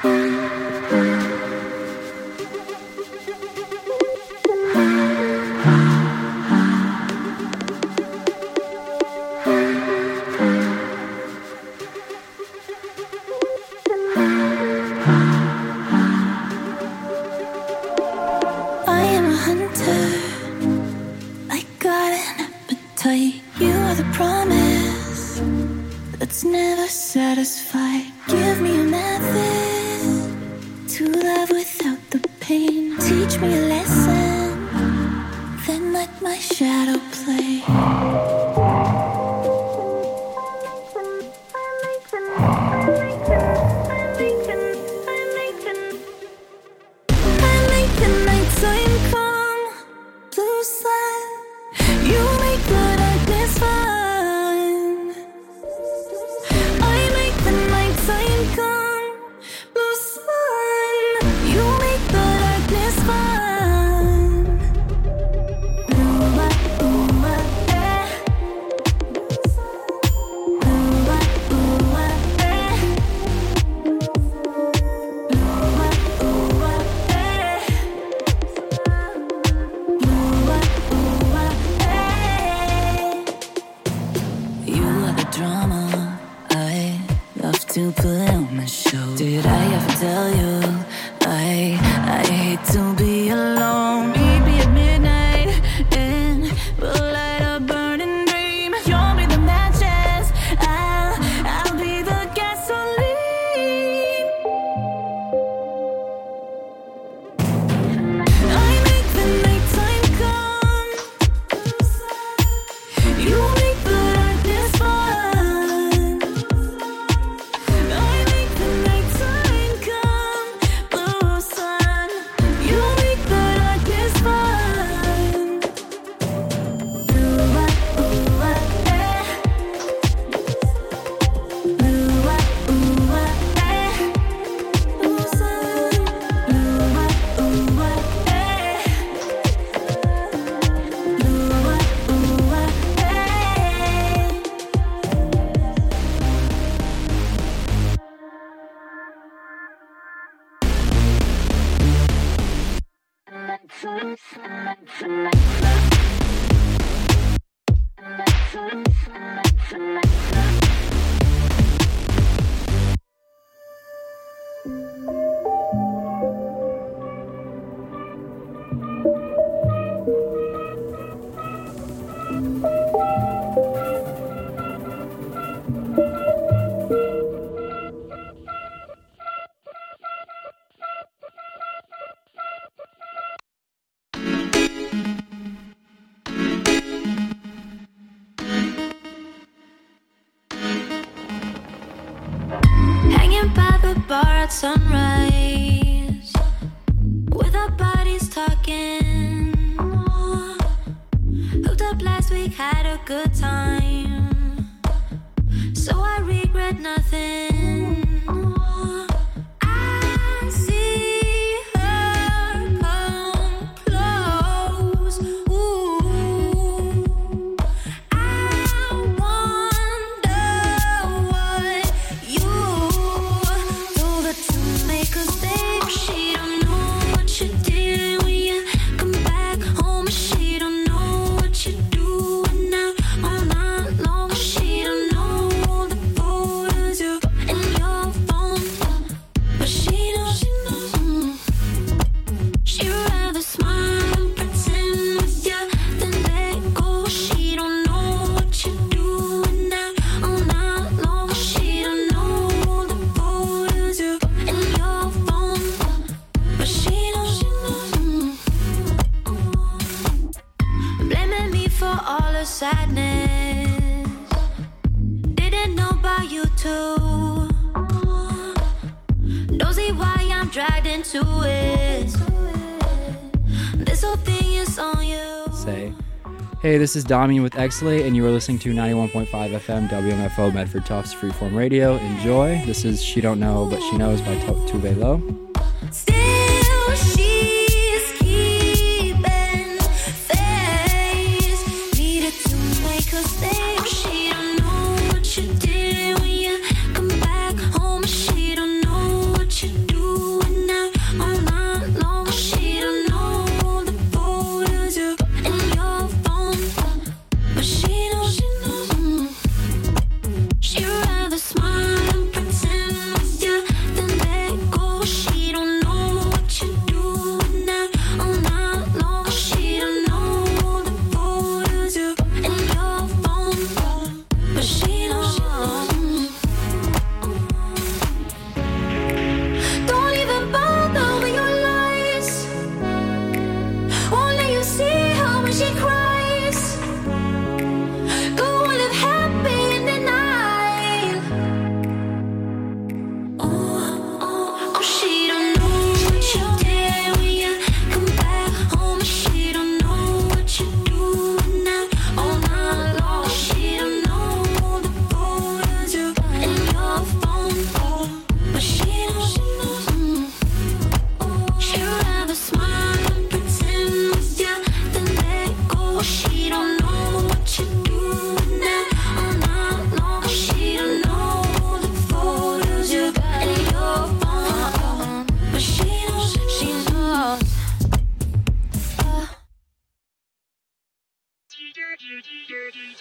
at sunrise, with our bodies talking. Hooked up last week, had a good time, so I regret nothing. I see her come close. Ooh, I wonder what you told her to make her stay. She don't know what you did when you come back home. She don't know what you do now all night long. She don't know the photos you in your phone, but she knows. She'd rather smile and pretend with you than let go. She don't know what you do now all night long. She don't know the photos you in your phone, but she knows. Blaming me for all the sadness. Didn't know about you too. Nosy why I'm dragged into it. This whole thing is on you. Say, hey, this is Dami with Exley, and you are listening to 91.5 FM WMFO Medford Tufts Freeform Radio. Enjoy. This is She Don't Know, But She Knows by Tove Lo. Still she's keeping face. Needed to make her stay. She don't know what you did when you come back home. She don't know what you do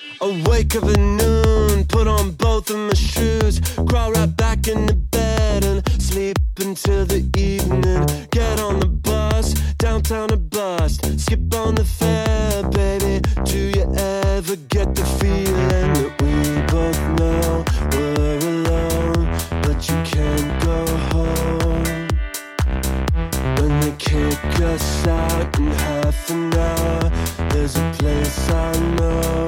I wake up at noon, put on both of my shoes, crawl right back into bed and sleep until the evening. Get on the bus, downtown to bust, skip on the fare, baby. Do you ever get the feeling that we both know we're alone, but you can't go home? When they kick us out in half an hour, there's a place I know.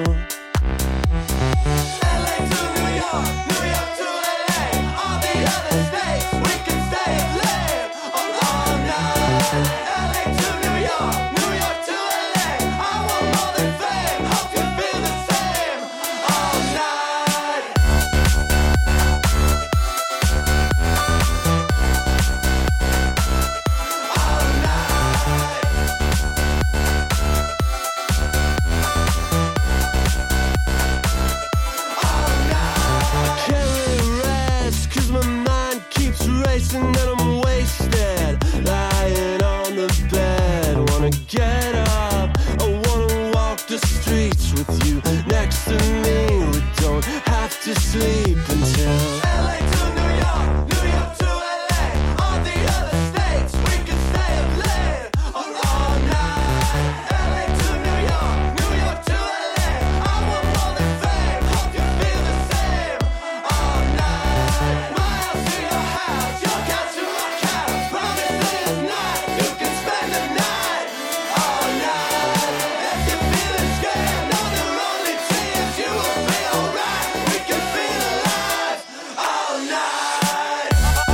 And I'm wasted, lying on the bed. Wanna get up, I wanna walk the streets with you next to me. We don't have to sleep until LA to New York, New York to LA. All the other states, we can stay up late or all night. LA to New York, New York to LA. I want more than fame, hope you feel the same. All night, my house to your house, your couch to my couch. Promise this night, you can spend the night. All night, if you're feeling scared, know there are only tears. You will be alright, we can feel alive. All night.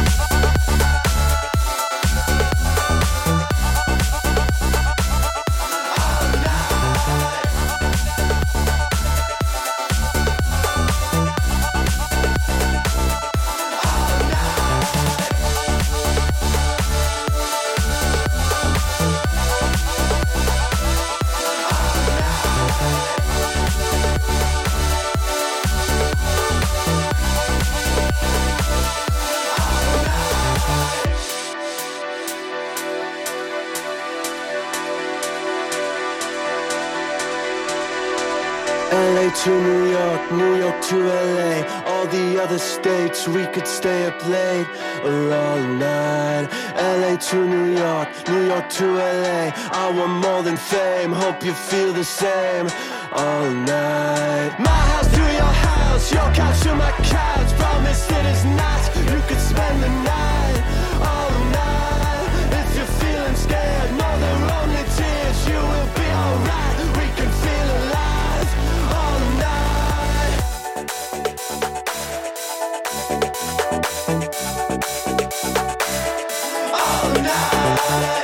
LA to New York, New York to LA. All the other states, we could stay up late or all night. LA to New York, New York to LA. I want more than fame, hope you feel the same. All night. My house to your house, your couch to my couch. Promise it is not, you could spend the night. All night. If you're feeling scared, know there are only tears. You will be alright, we can feel alive. All night. All night.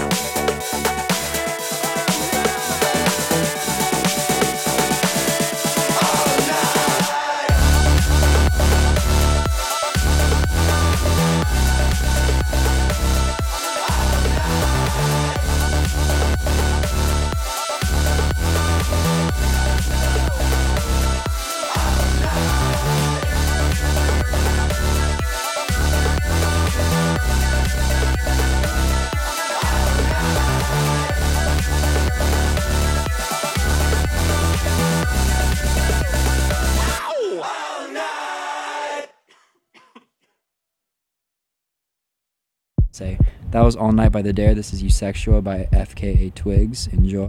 Say that was All Night by The Dare. This is Eusexual by FKA Twigs. Enjoy.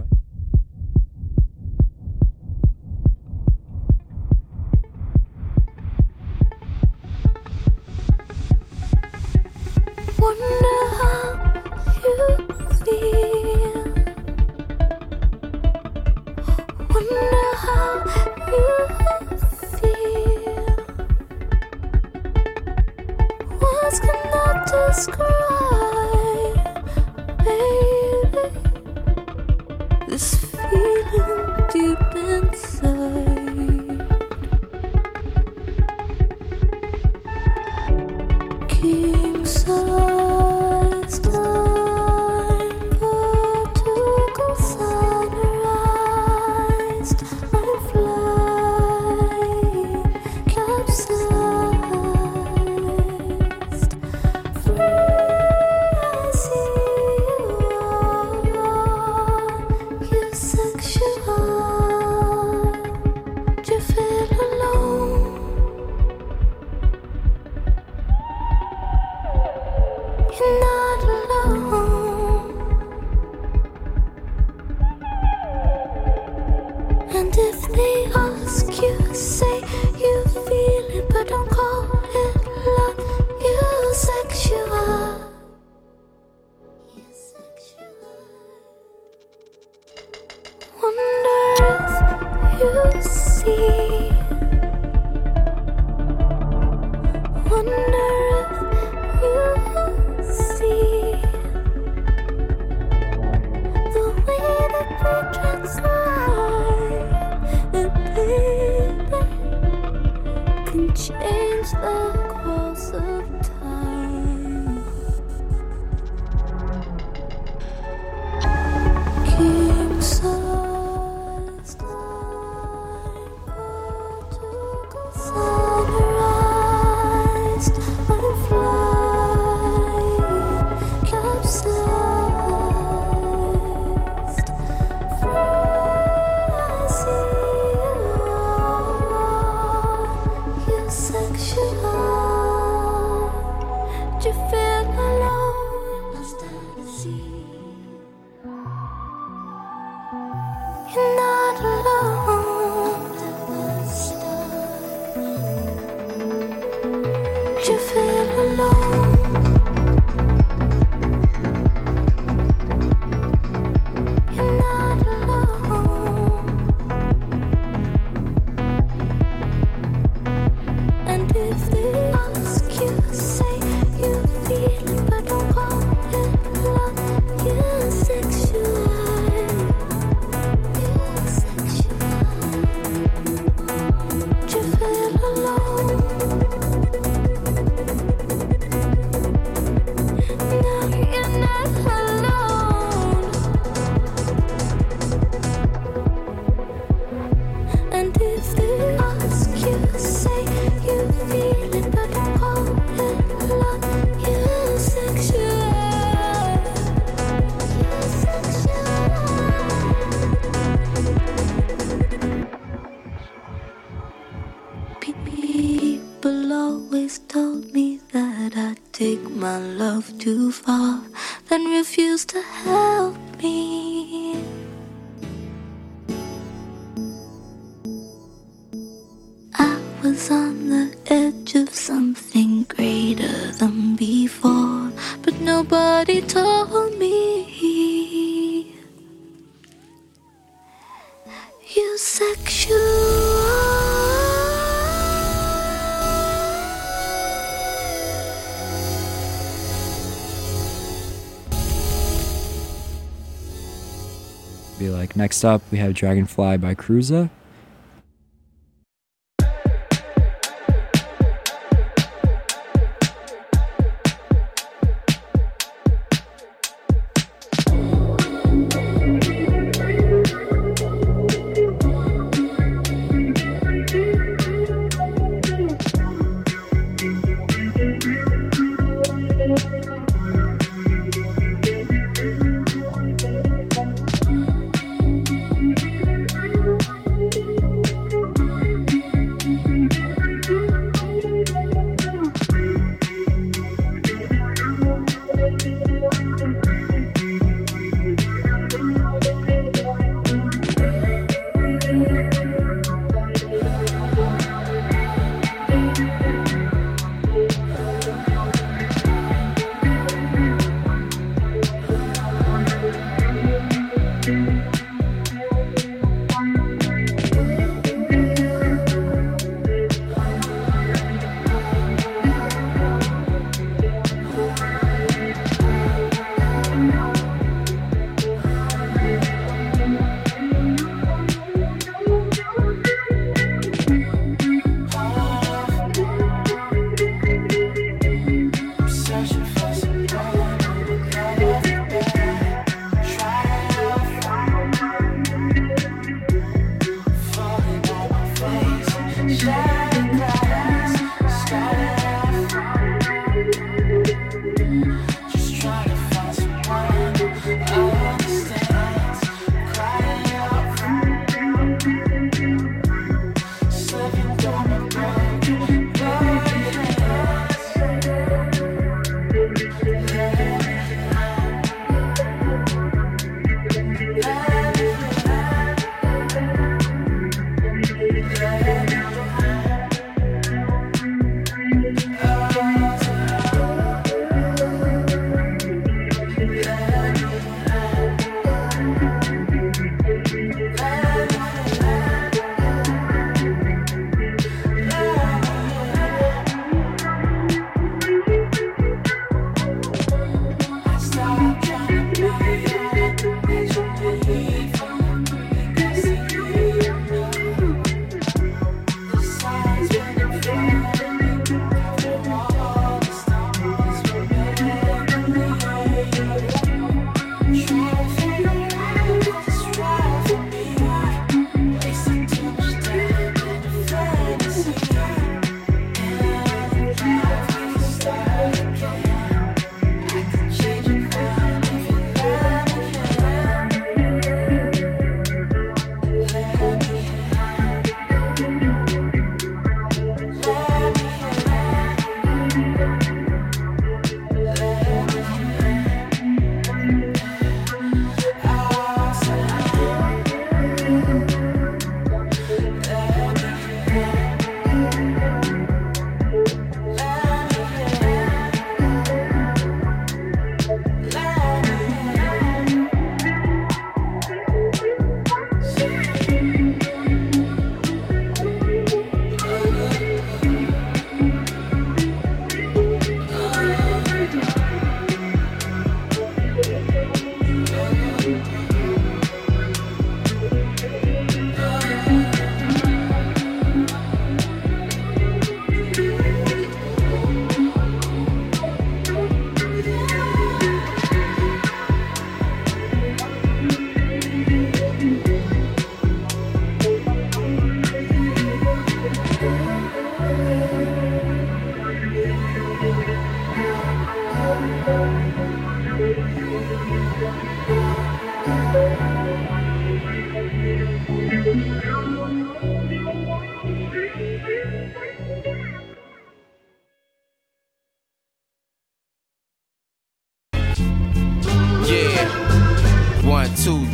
Wonder how you feel. Wonder how you feel. Words cannot describe, baby, this change the course of time. King-sized Portugal sunrise, I'm flying, capsized, free I see you sexual. Do you feel alone? Lost at sea. You're not alone. Do you feel alone? You're not alone. And if they ask you, say you feel it but don't call it love. You're sexual. You're sexual. Do you feel alone? No, you're not alone. And if they ask you, say you feel it but don't call it love. You're sexual. You're sexual. People always told me that I'd take my love too far, then refuse to help me. I was on the edge of something greater than before, but nobody told me. You sexual. Be like, next up, we have Dragonfly by Cruza.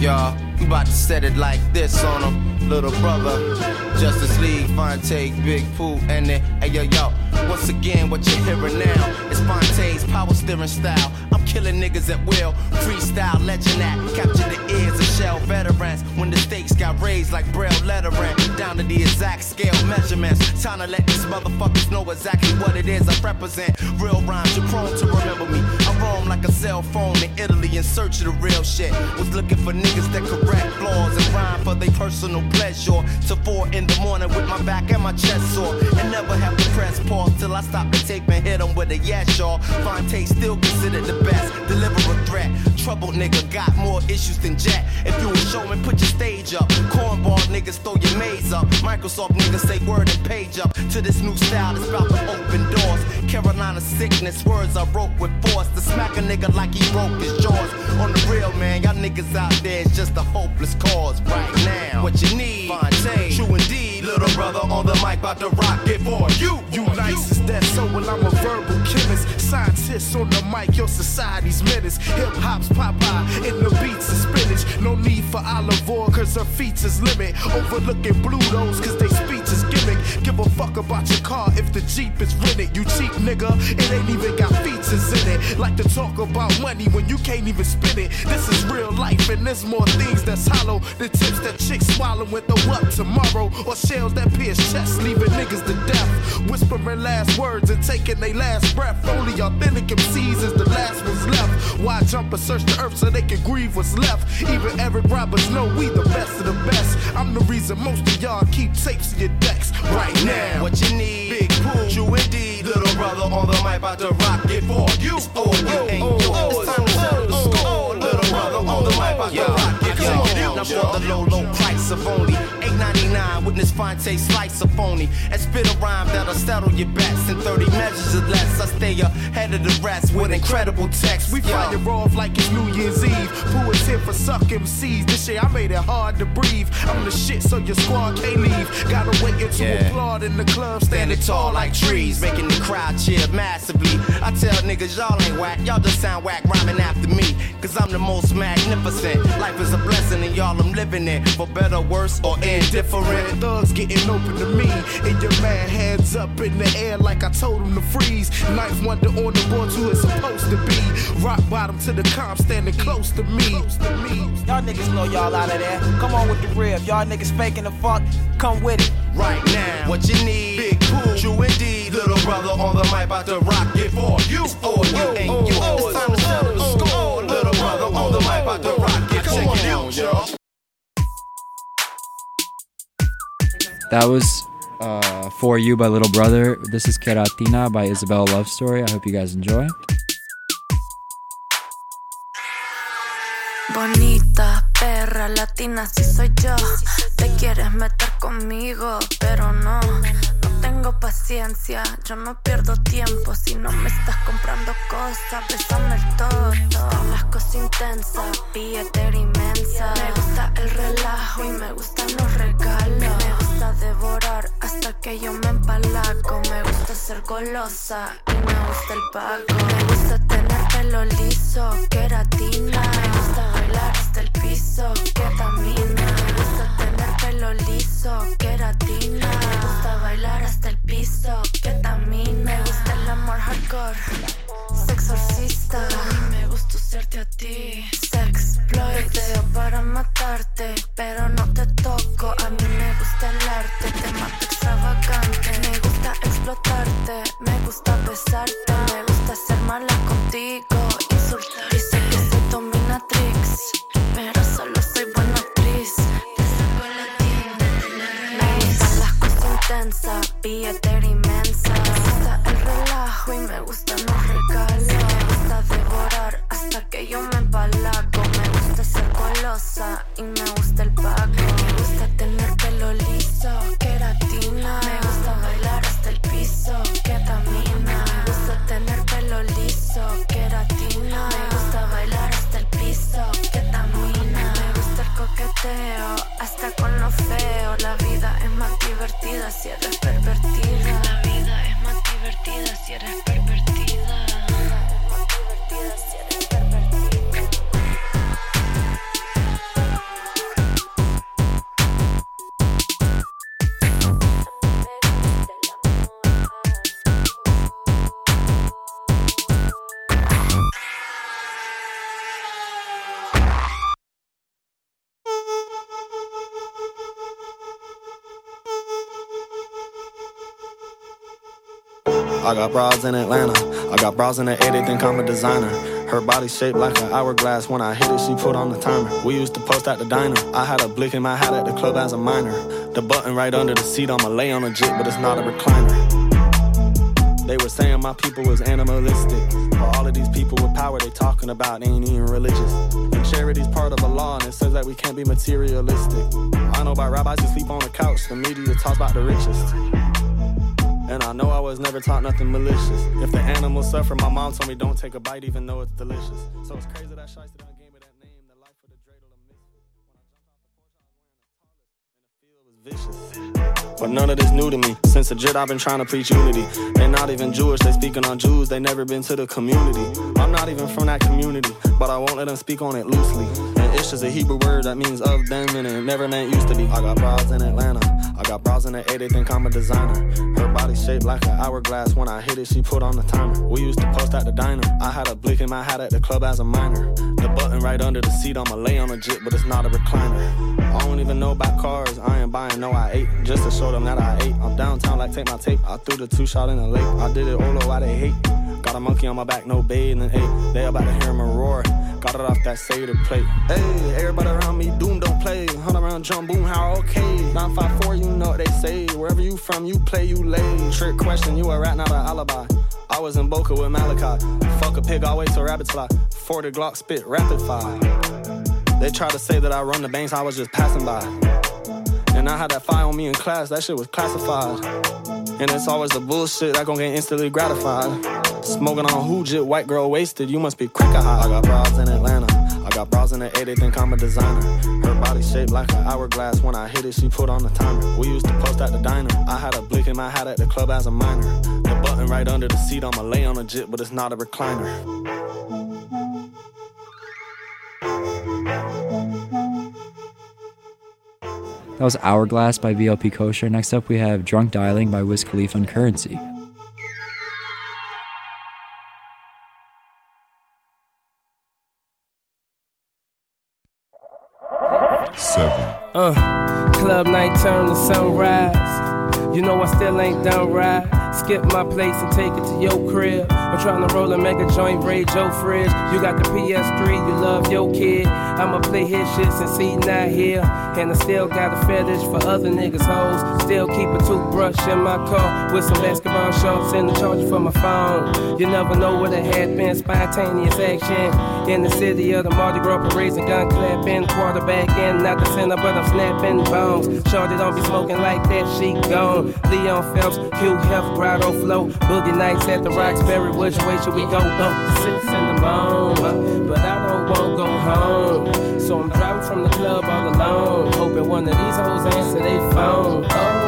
y'all. We about to set it like this on them. Little brother, Justice League, Fonte, Big Pooh, and then, hey yo. Once again, what you're hearing now is Fonte's power steering style. I'm killing niggas at will, freestyle legend act. Capture the ears of shell veterans when the stakes got raised like braille lettering. Down to the exact scale measurements. Time to let these motherfuckers know exactly what it is I represent. Real rhymes, you're prone to remember me. I roam like a cell phone in Italy in search of the real shit. Was looking for niggas that correct flaws and rhyme for their personal pleasure. To 4 in the morning with my back and my chest sore. And never have to press pause till I stop the tape and hit them with a yes, y'all. Fonte still considered the best. Deliver a threat. Troubled nigga got more issues than Jet. If you a showman, put your stage up. Cornball niggas throw your maze up. Microsoft niggas say word and page up. To this new style that's about to open doors. Carolina sickness, words I wrote with force. To smack a nigga like he broke his jaws. On the real, man, y'all niggas out there is just a hopeless cause right now. What you need, Fonte, true indeed. Little brother on the mic, about to rock it for you. You nice as that, so well, I'm a verbal chemist. Scientist on the mic, your society's menace. Hip hop's Popeye, in the beats is spinach. No need for olive oil, cause her features limit. Overlooking Blutos, cause they speech is gimmick. Give a fuck about your car if the Jeep is rented. You cheap nigga, it ain't even got features in it. Like to talk about money when you can't even spend it. This is real life, and there's more things that's hollow. The tips that chicks swallow with the what tomorrow. Or shells that pierce chests, leaving niggas to death. Whispering last words and taking their last breath. Only authentic MCs is the last ones left. Why jump and search the earth so they can grieve what's left? Even Eric Roberts know we the best of the best. I'm the reason most of y'all keep tapes in your decks right now. What you need, Big Pooh, true indeed. Little brother on the mic, about to rock it for you. It's for you and yours. It's time to settle the score. Little brother on the mic, about to rock it for you. Now for the low price of only $8.99. Witness Fonte slice of phony and spit a rhyme that'll settle your bets. In 30 measures or less, I stay ahead of the rest with incredible text. We fire off like it's New Year's Eve. Pooh is here for suck MCs. This shit, I made it hard to breathe. I'm the shit, so your squad can't leave. Gotta wait until applaud in the club, standing tall like trees, making the crowd cheer massively. I tell niggas y'all ain't whack, y'all just sound whack rhyming after me. Cause I'm the most magnificent. Life is a blessing and y'all I'm living it. For better, worse, or indifferent. Thugs getting open to me. And your man hands up in the air like I told him to freeze. Knife wonder on the boards who it's supposed to be. Rock bottom to the comp standing close to me. Y'all niggas know y'all out of there. Come on with the rib. Y'all niggas faking the fuck. Come with it. Right now, what you need, Big Pooh, true indeed. Little brother on the mic, about to rock it for you. It's for you and yours. It's time to settle the score. Little brother on the mic, about to rock it for you, y'all. That was For You by Little Brother. This is Keratina by Isabella Love Story. I hope you guys enjoy. Bonita, perra, latina, si soy yo. Te quieres meter conmigo, pero no tengo paciencia. Yo no pierdo tiempo si no me estás comprando cosas. Bésame el toto, las cosas intensas, billetera inmensa. Me gusta el relajo y me gustan los regalos. Me gusta devorar hasta que yo me empalago. Me gusta ser golosa y me gusta el pago. Me gusta tener pelo liso, queratina. Me gusta bailar hasta el piso, ketamina. Me gusta tener pelo liso, queratina. Me gusta bailar hasta el piso, ketamina. Me gusta el amor hardcore, sexorcista. A mí me gusta usarte a ti, sexploiteo para matarte, pero no te toco. A mí me gusta el arte, te mato extravagante. Me gusta explotarte, me gusta besarte. Me gusta ser mala contigo, insultar. Y sé que soy dominatrix, pero solo soy buena actriz. Te saco la tienda de la raíz. Me gustan las cosas intensas, billetera inmensa. Me gusta el relajo y me gustan los regalos. Me gusta devorar hasta que yo me empalago. Me gusta ser golosa y me gusta el pago. Me gusta tener pelo liso, queratina. Me gusta bailar hasta el piso, ketamina. Me gusta tener pelo liso, queratina. Me gusta bailar hasta el piso, ketamina. Me gusta el coqueteo, hasta con lo feo. La vida es más divertida si eres pervertida. La vida es más divertida si eres pervertida. La vida es más divertida si eres pervertida. I got bras in Atlanta. I got bras in the 80, think I'm a designer. Her body shaped like an hourglass. When I hit it, she put on the timer. We used to post at the diner. I had a blick in my hat at the club as a minor. The button right under the seat, I'ma lay on a jit, but it's not a recliner. They were saying my people was animalistic. But all of these people with power they talking about ain't even religious. And charity's part of a law, and it says that we can't be materialistic. I know about rabbis who sleep on the couch. The media talks about the richest. And I know I was never taught nothing malicious. If the animals suffer, my mom told me don't take a bite even though it's delicious. So it's crazy that Shiesty done gave me that name. The life of the dreidel of misfit. When I jumped out the porch, I was wearing the tallest, and the field was vicious. But none of this new to me. Since a jit, I've been trying to preach unity. They're not even Jewish, they speaking on Jews. They never been to the community. I'm not even from that community, but I won't let them speak on it loosely. And ish is a Hebrew word that means of them, and it never meant used to be. I got bras in Atlanta. I got bras in the 80, think I'm a designer. Her body shaped like an hourglass. When I hit it, she put on the timer. We used to post at the diner. I had a blick in my hat at the club as a minor. The button right under the seat, I'ma lay on a jit, but it's not a recliner. I don't even know about cars, I ain't buying no I8, just to show them that I ate. I'm downtown like take my tape, I threw the 2-shot in the lake. I did it Olo, why they hate? Got a monkey on my back, no bathing, and hey, they about to hear him a roar. Got it off that Seder plate. Hey, everybody around me, doom don't play. Hunt around, jump, boom, how okay. 954, you know what they say. Wherever you from, you play, you lay. Trick question, you a rat, not an alibi. I was in Boca with Malachi. Fuck a pig, I'll wait till rabbits fly. 40 Glock spit, rapid fire. They try to say that I run the banks, I was just passing by. And I had that fire on me in class, that shit was classified. And it's always the bullshit that gon' get instantly gratified. Smoking on Hoojit, white girl wasted, you must be cracker high. I got bras in Atlanta, I got bras in the 80, think I'm a designer. Her body shaped like an hourglass. When I hit it, she put on the timer. We used to post at the diner. I had a blick in my hat at the club as a minor. The button right under the seat, I'ma lay on a jit, but it's not a recliner. That was Hourglass by VLP Kosher. Next up, we have Drunk Dialing by Wiz Khalifa and Currency. Club night turn to sunrise. You know I still ain't done right. Skip my place and take it to your crib. I'm trying to roll and make a joint, raid your fridge. You got the PS3, you love your kid. I'ma play his shit since he not here. And I still got a fetish for other niggas' hoes. Still keep a toothbrush in my car with some basketball shorts and the charger for my phone. You never know what it had been, spontaneous action. In the city of the Mardi Gras parades and gun clapping. Quarterback in, not the center, but I'm snapping bones. Shorty don't be smoking like that, she gone. Leon Phelps, Hugh Hef, Grotto Flow. Boogie nights at the Roxbury, which way should we go? 6 in the morning, but I don't wanna go home. So I'm driving from the club all alone, hoping one of these hoes answer they phone.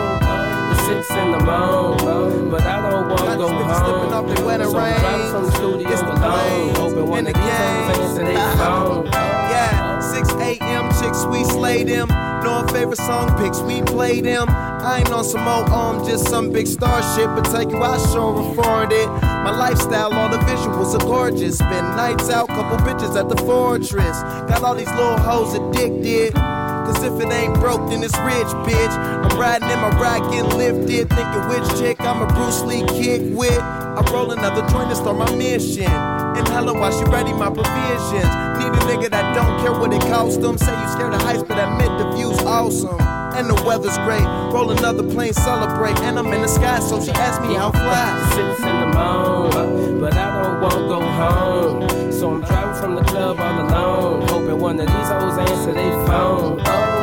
It's 6 in the morning, but I don't wanna go home. So I'm driving from the studio alone, hoping one of these hoes answer they phone. Yeah, 6 a.m. chicks, we slay them. Know our favorite song picks, we play them. I ain't on some old just some big star shit, but tell you I sure afford it. My lifestyle, all the visuals are gorgeous. Spend nights out, couple bitches at the fortress. Got all these little hoes addicted. Cause if it ain't broke, then it's rich, bitch. I'm riding in my ride, getting lifted. Thinking which chick I'm a Bruce Lee kick with. I roll another joint and start my mission. And hello, while she ready my provisions. Need a nigga that don't care what it cost them. Say you scared of heights, but admit the view's awesome. And the weather's great. Roll another plane, celebrate. And I'm in the sky, so she asked me how fly. 6 in the morning, but I don't wanna go home. So I'm driving from the club all alone, hoping one of these hoes answer they phone.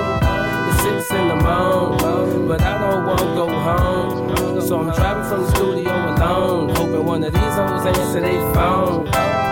It's 6 in the morning, but I don't wanna go home. So I'm driving from the studio alone, hoping one of these hoes answer they phone.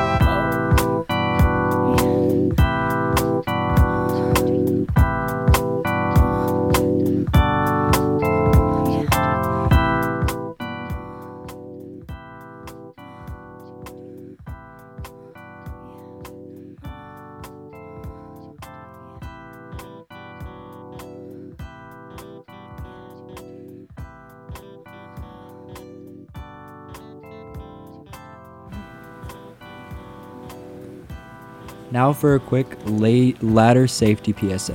Now for a quick ladder safety PSA.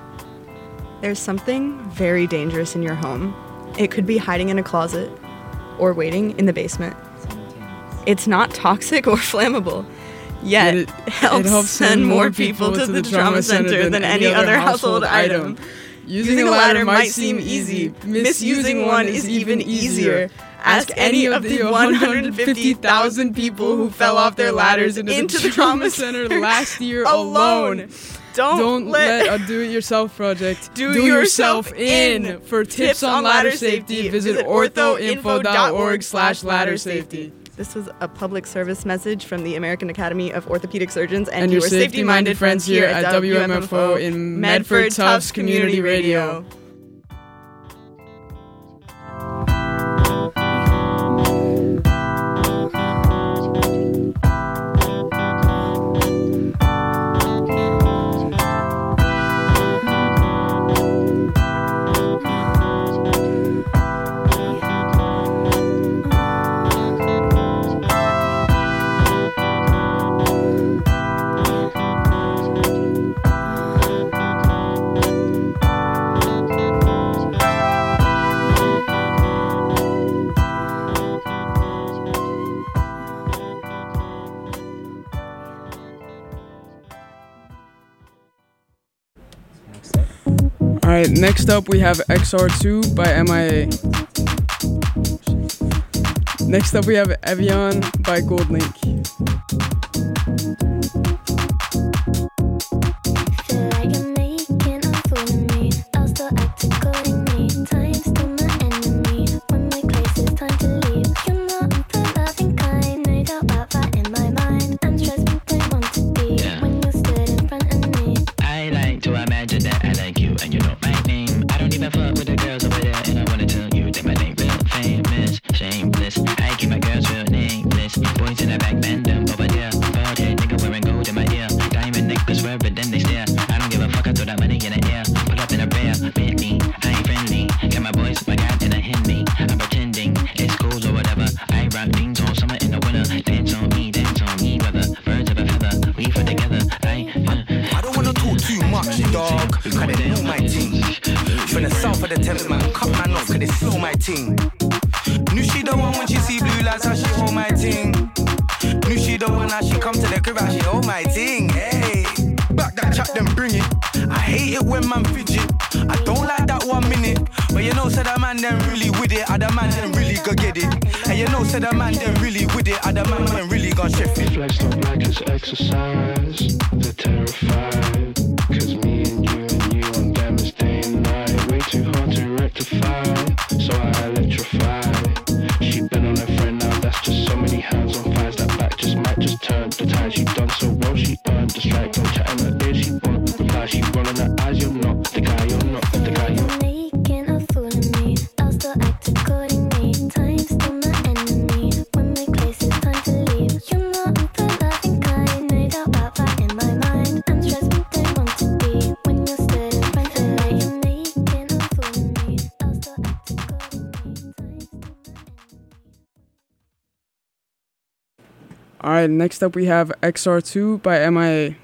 There's something very dangerous in your home. It could be hiding in a closet, or waiting in the basement. It's not toxic or flammable. Yet it helps send more people to the trauma center than any other household item. Using a ladder might seem easy. Misusing one is even easier. Ask any of the 150,000 people who fell off their ladders into the trauma center last year alone. Don't let a do-it-yourself project do yourself in. For tips on ladder safety, visit orthoinfo.org/ladder safety. This was a public service message from the American Academy of Orthopedic Surgeons and your safety-minded friends here at WMFO in Medford Tufts Community Radio. Alright, next up we have XR2 by MIA. Next up we have Evian by Goldlink. Alright, next up we have XR2 by MIA.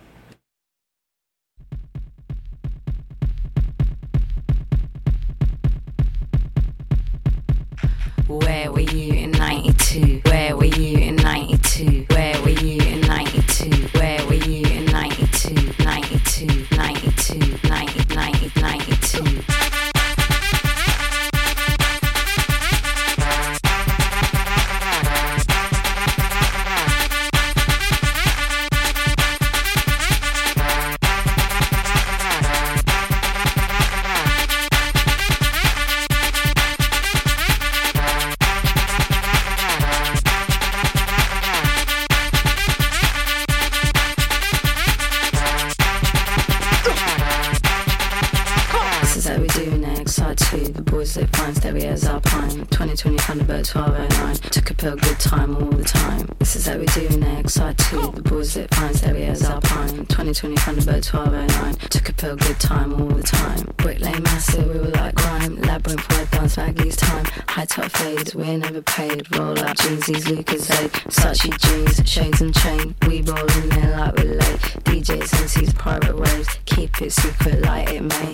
Where were you in 92? Where were you in 92? Where were you in 92? Where were you in 92? 92, 92, 90, 90, 92. That finds that we as our prime 2020 Thunderbird 1209 took a pill good time all the time. This is how we do in XR2. The boys that finds that we as our prime 2020 Thunderbird 1209 took a pill good time all the time. Brick Lane Massive, we were like crime. Labyrinth word dance Maggie's time. High top fades, we're never paid. Roll out jeans, these Lucas aid. Sachi jeans, shades and chain. We roll in there like we're late. DJs and sees private waves. Keep it secret like it may.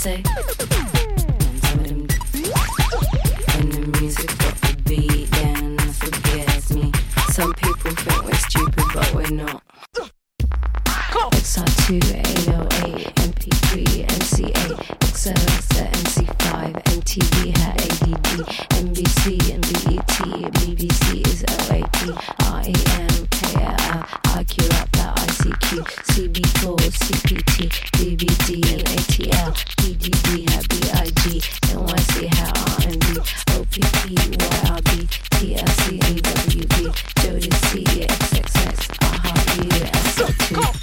say? When the music got the beat, then that's what gets me. Some people think we're stupid, but we're not. XR2, 808, MP3, MC8, XLX, MC5, MTV had ADD, NBC and BET, BBC is OAP, REM, KLL, IQ up that ICQ, CB4, CPT, DVD and ATL, PDD had BIG, NYC had R&B, OPP, YRB, TLC, AWB, Jodeci, XXX, AHA, XR2.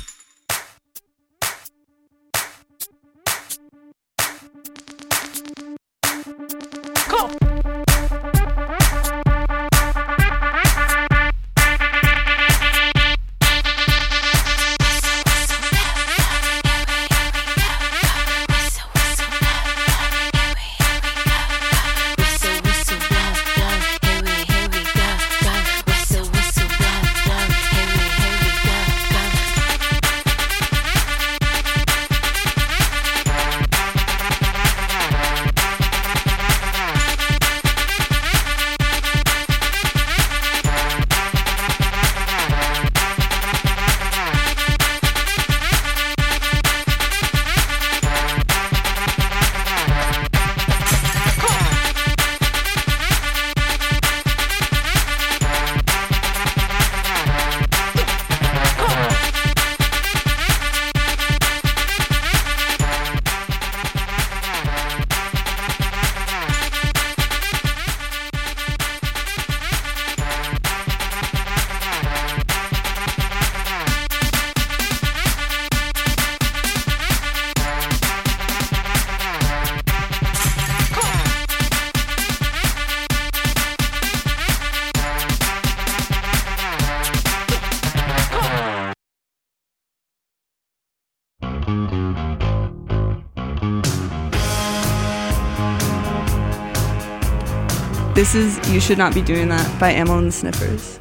This is You Should Not Be Doing That by Ammo and the Sniffers.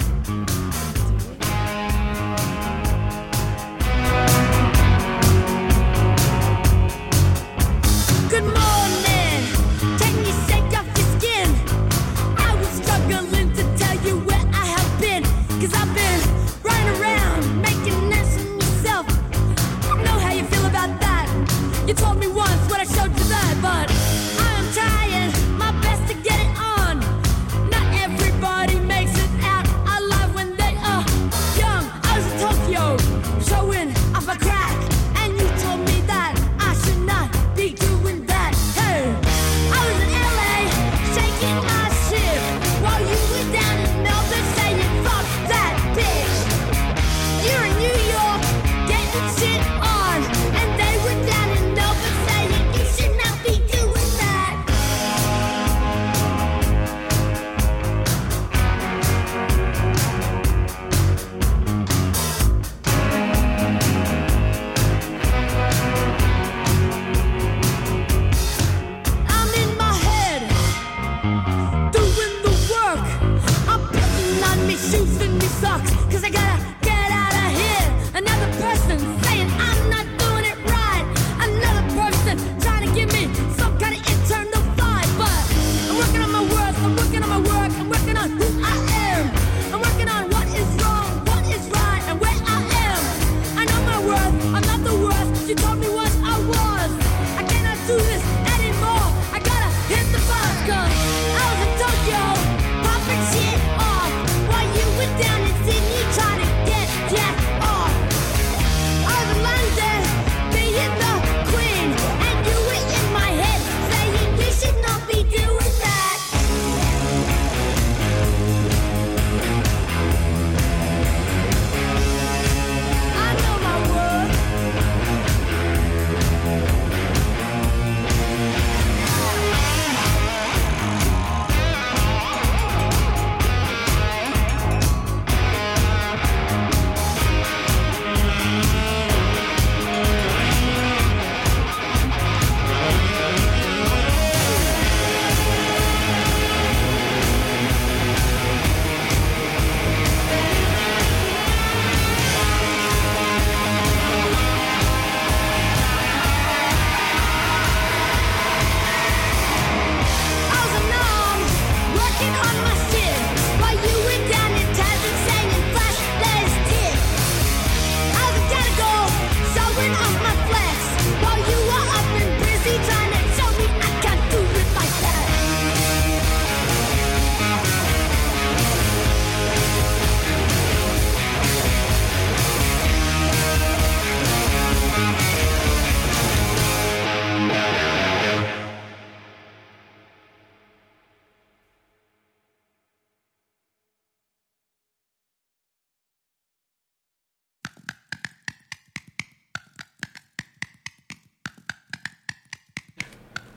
Good morning. Can you shake off your skin? I was struggling to tell you where I have been. 'Cause I've been running around making nice of myself. I know how you feel about that. You told me once when I showed you that, but I'm trying my best to get it on. Not everybody makes it out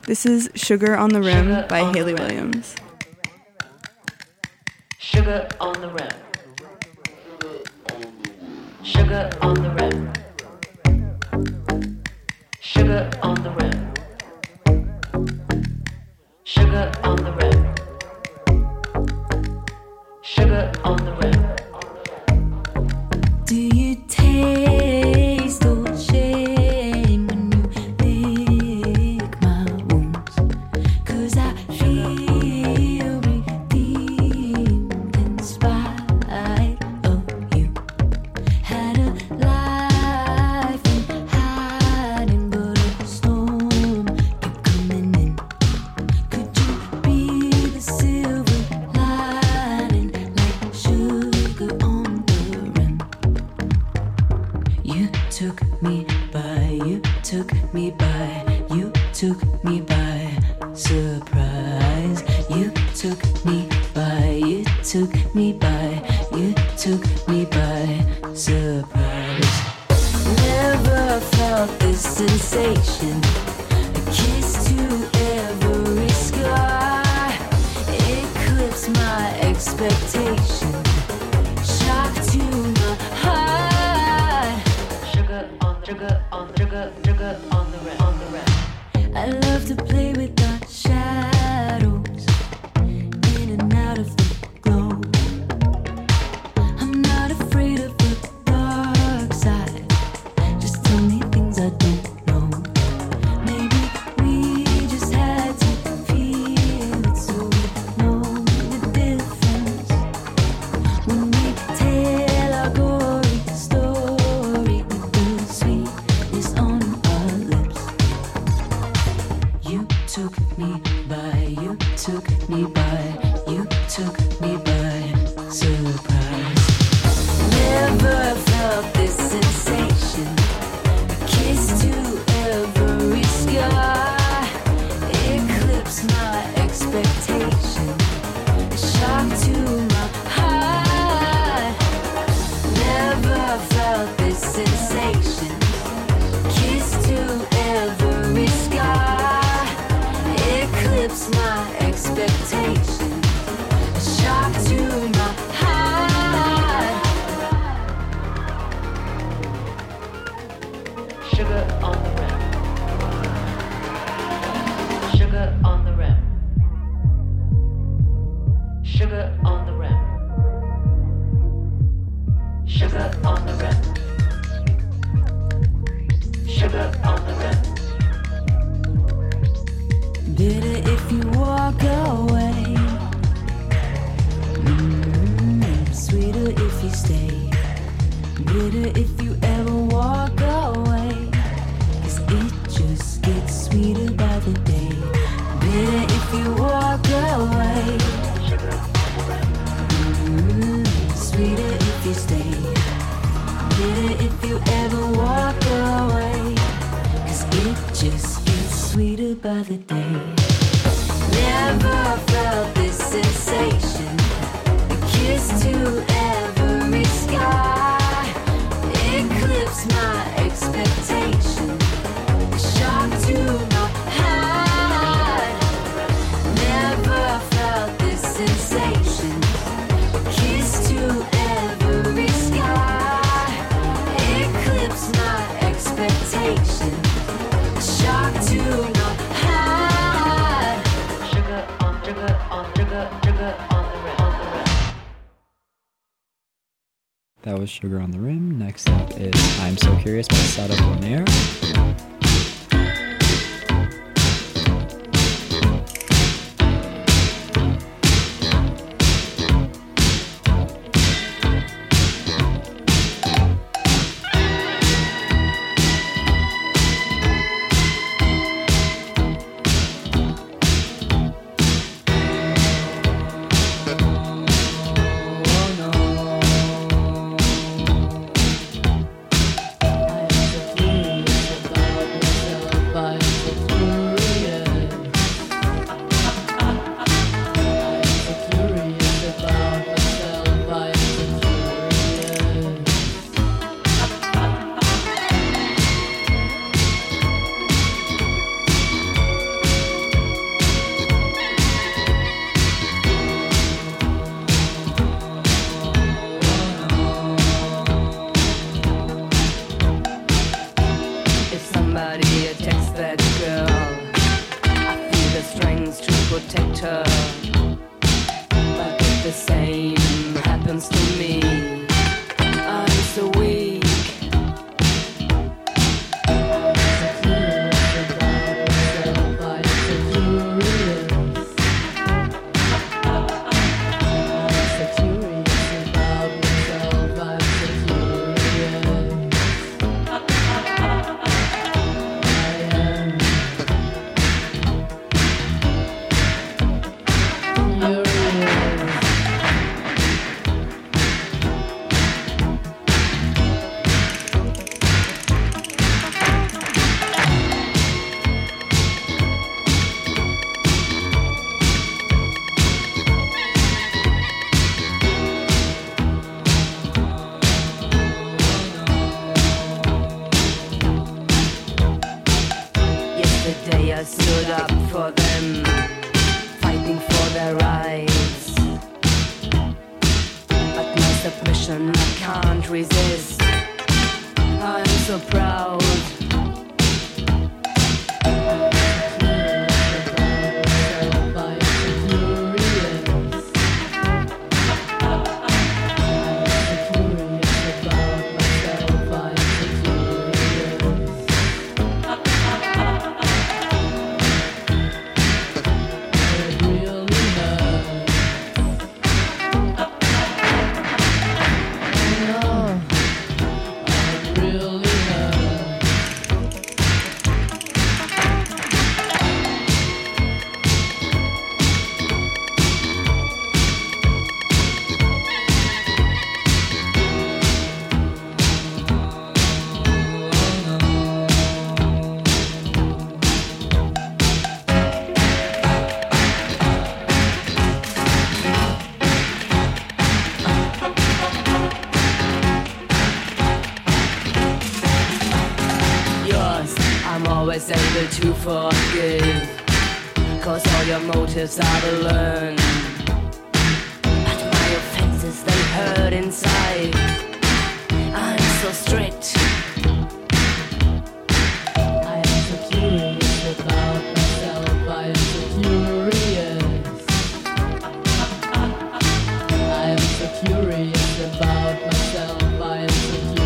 This is Sugar on the Rim by Hayley Williams. Sugar on the rim. Sugar on the rim. Sugar on the rim. Sugar on the rim. Sugar on the rim. Do you taste the shame when you lick my wounds? 'Cause I feel redeemed in spite of you. Had a life in hiding, but a storm kept coming in. Could you be the silver lining, like sugar on the rim? You took me by, you took me by, you took me by surprise. You took me by, you took me by, you took me by surprise. Never felt this sensation, a kiss to every sky, eclipsed my expectation, shock to my heart. Sugar on the rim, on the rim. I love to play with the shadows, in and out of the glow. I'm not afraid of the dark side, just tell me things I don't know. Maybe we just had to feel it so we know the difference. When we tell our gory story with the sweetness on our lips. You took me by, you took me by, you took me by surprise. Never felt this sensation, a kiss to every sky, eclipsed my expectation, a shock to my heart. Never felt this sensation, kiss to every sky, eclipsed my expectation, a shock to my heart. Sugar on the rim. Sugar on the rim. Sugar on the rim. Sugar on the rim. Sugar on the rim. Bitter if you walk away, sweeter if you stay. Bitter if you ever walk away, 'cause it just gets sweeter by the day. Bitter if you walk away, sweeter if you stay. Bitter if you ever walk away, 'cause it just gets sweeter by the day. Never felt this sensation, a kiss to every sky, eclipsed my expectation, a shock to my heart. Never felt this sensation, a kiss to every sky, eclipsed my expectation, a shock to my heart. Sugar on the rim, on the rim. That was Sugar on the Rim. Next up is I'm So Curious by Sada Bonaire. I was a protect her. But if the same happens to me, I'm so weak. Yesterday I stood up for them, fighting for their rights. But my submission I can't resist. I'm so proud. Always able to forgive, 'cause all your motives are to learn. But my offenses, they hurt inside. I'm so strict. I am so curious about myself. I am so curious. I am so curious about myself. I am so curious.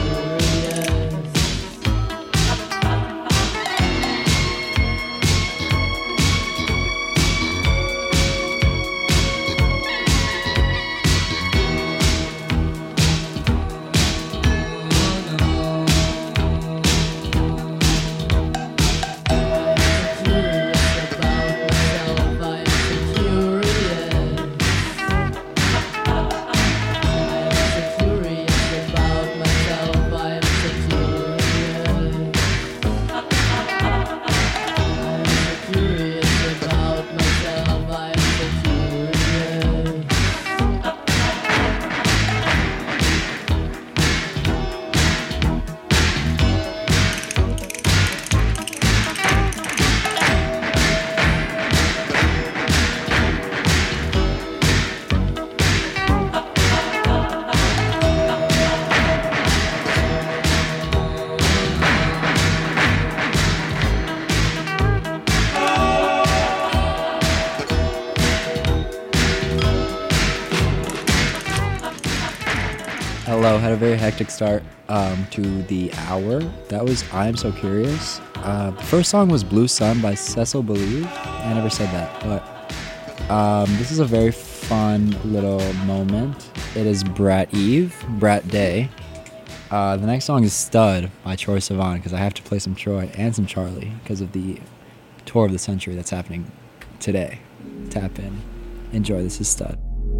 Hello, had a very hectic start to the hour. That was I'm So Curious. The first song was Blue Sun by Cecil Believe. I never said that, but this is a very fun little moment. It is Brat Day. The next song is Stud by Troye Sivan, because I have to play some Troy and some Charlie because of the tour of the century that's happening today. Tap in. Enjoy. This is Stud.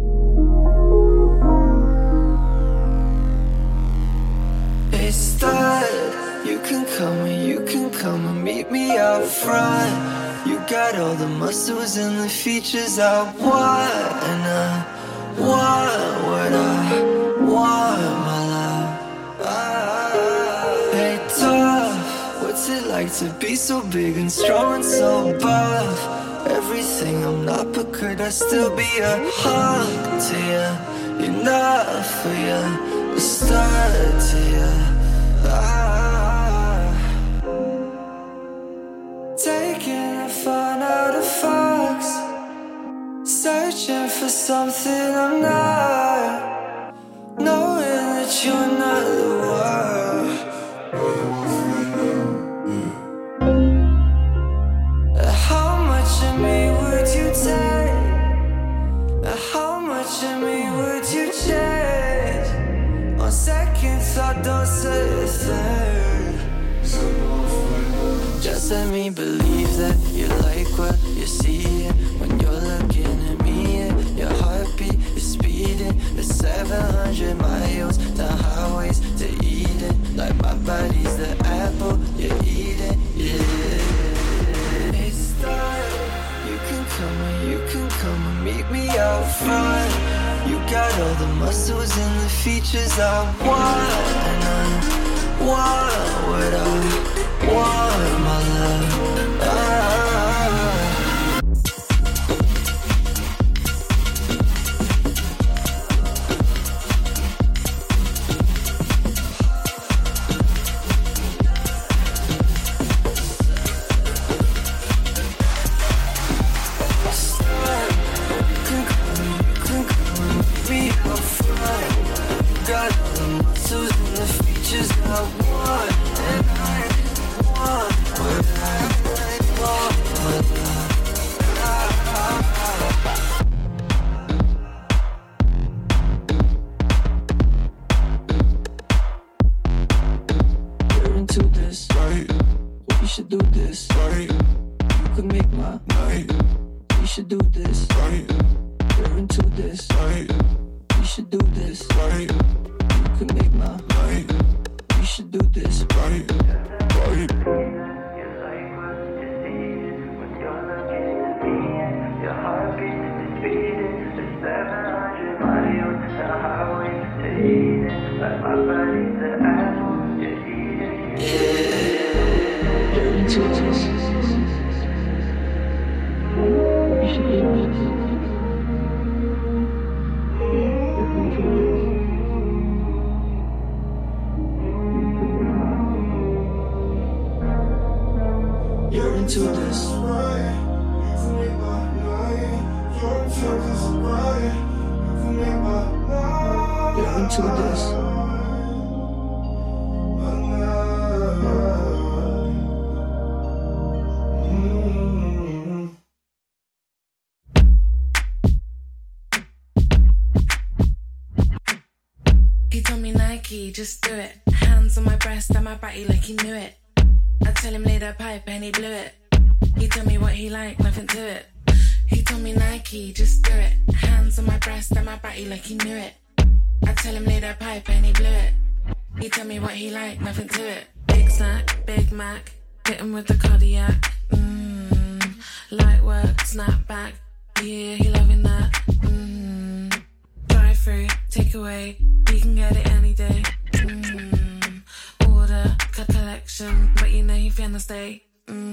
Hey stud, you can come and meet me out front. You got all the muscles and the features I want, and I want what I want, my love. Hey tough, what's it like to be so big and strong and so buff? Everything I'm not, but could I still be a hug to you? Enough for you, a stud to you. Taking a fun out of fox. Searching for something I'm not, knowing that you're not the one. How much of me would you take? How much of me would you change? On second thought, don't say a thing. Just let me believe that you like what you see. When you're looking at me, your heartbeat is speeding. The 700 miles, the highways to Eden. Like my body's the apple you're eating, yeah. It's time. You can come and meet me out front. You got all the muscles and the features I want. And I want what I want, my love. He told me Nike, just do it. Hands on my breast and my body like he knew it. I tell him lay that pipe and he blew it. He told me what he liked, nothing to it. He told me Nike, just do it. Hands on my breast and my body like he knew it. I tell him lay that pipe and he blew it. He told me what he liked, nothing to it. Big snack, Big Mac, hit him with the cardiac. Light work, snap back. Yeah, he loving that. Drive through, take away. You can get it any day. Order, cut collection, but you know he finna stay.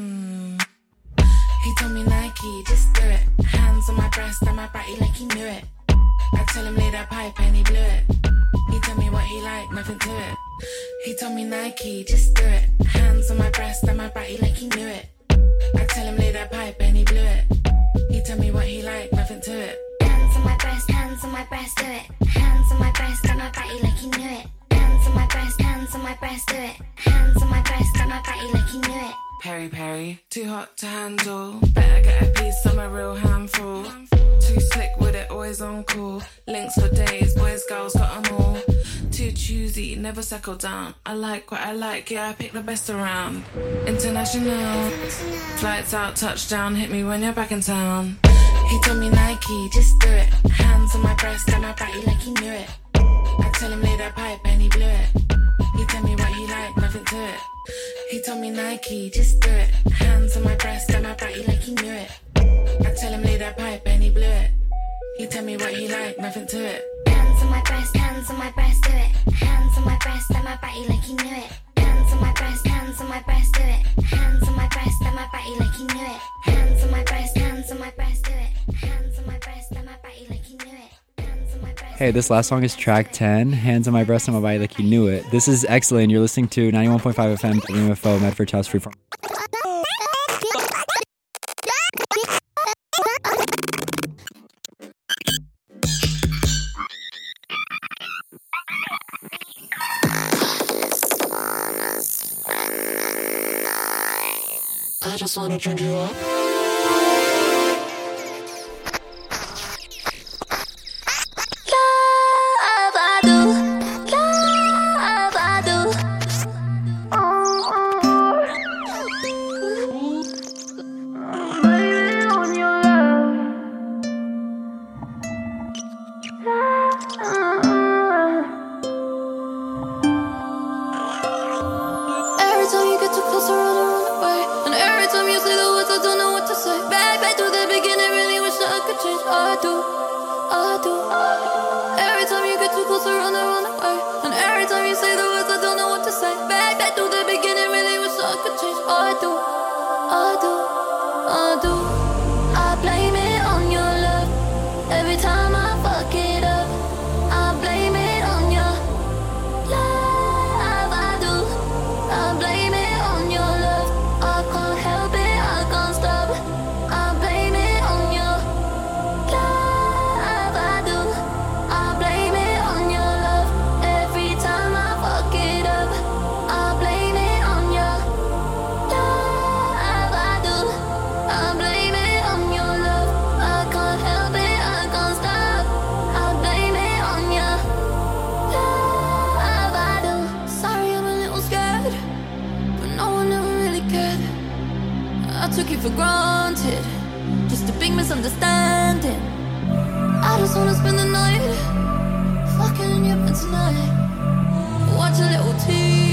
He told me Nike, just do it. Hands on my breast and my body like he knew it. I tell him lay that pipe and he blew it. He told me what he liked, nothing to it. He told me Nike, just do it. Hands on my breast and my body like he knew it. I tell him lay that pipe and he blew it. He told me what he liked, nothing to it. Hands on my breast, do it. Hands on my breast and my body like he knew it. Hands on my breast, do it. Hands on my breast and my body like he knew it. Perry Perry, too hot to handle. Better get a piece, I'm a real handful. Too slick with it, always on call. Links for days, boys, girls, got 'em all. Too choosy, never settle down. I like what I like, yeah, I pick the best around. International, flights out, touchdown, hit me when you're back in town. He told me Nike, just do it. Hands on my breast and my body like he knew it. I tell him lay that pipe and he blew it. He told me what he liked, nothing to it. He told me Nike, just do it. Hands on my breast and my body like he knew it. I tell him lay that pipe and he blew it. He told me what he liked, nothing to it. Hands on my breast, do it. Hands on my breast and my body like he knew it. Hands on my breast, do it. Hands on my breast and my body like he knew it. Hands on my breast, do it. Hands on my breast and my body like he knew it. Hey, this last song is track 10, Hands on My Breast and My Body Like You Knew It. This is Excellent. You're listening to 91.5 FM, WMFO, Medford, House Freeform. wanna drink you up. Watch a little TV.